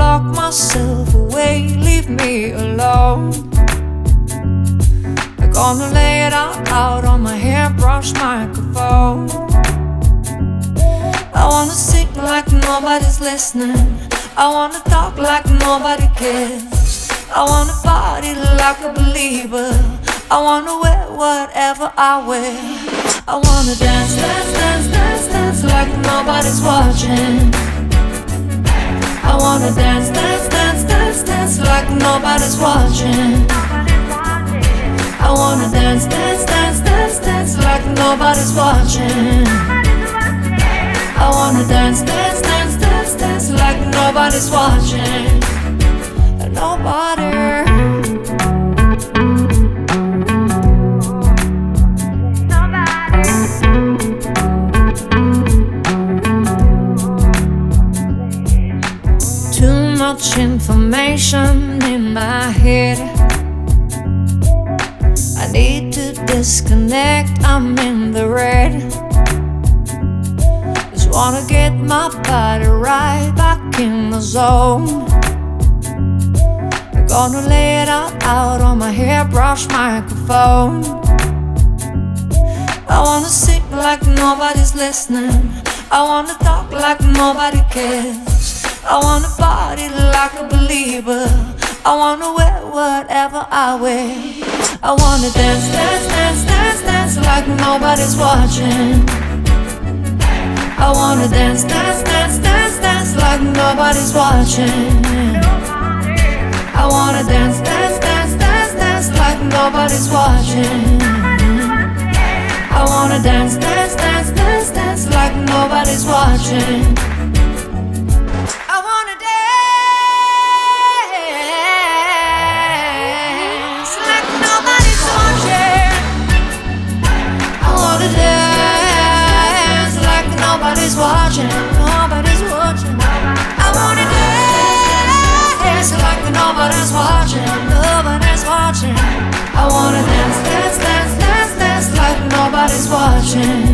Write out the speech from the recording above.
lock myself away, leave me alone. I'm gonna lay it out on my hairbrush microphone. I wanna sing like nobody's listening. I wanna talk like nobody cares. I wanna party like a believer. I wanna wear whatever I wear. I wanna dance, dance, dance, dance, dance like nobody's watching. I wanna dance, dance, dance, dance, dance like nobody's watching. I wanna dance, dance, dance, dance, dance like nobody's watching. I wanna dance, dance, dance, dance, dance like nobody's watching. Nobody. Too much information in my head. I need to disconnect, I'm in the red. Just wanna get my body right back in the zone. I'm gonna lay it out on my hairbrush microphone. I wanna sing like nobody's listening. I wanna talk like nobody cares. I wanna party like a believer. I wanna wear whatever I wear. I wanna dance, dance, dance, dance, dance like nobody's watching. I wanna dance, dance, dance, dance, dance like nobody's watching. I wanna dance, dance, dance, dance, dance like nobody's watching. I wanna dance, dance, dance, dance, dance like nobody's watching. Nobody's watching, nobody's watching. I wanna dance like nobody's watching, nobody's watching. I wanna dance, dance, dance, dance, dance like nobody's watching.